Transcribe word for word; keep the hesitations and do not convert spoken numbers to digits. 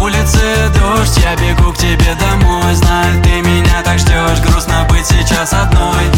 улице дождь, я бегу к тебе домой. Знаю, ты меня так ждешь, грустно быть сейчас одной.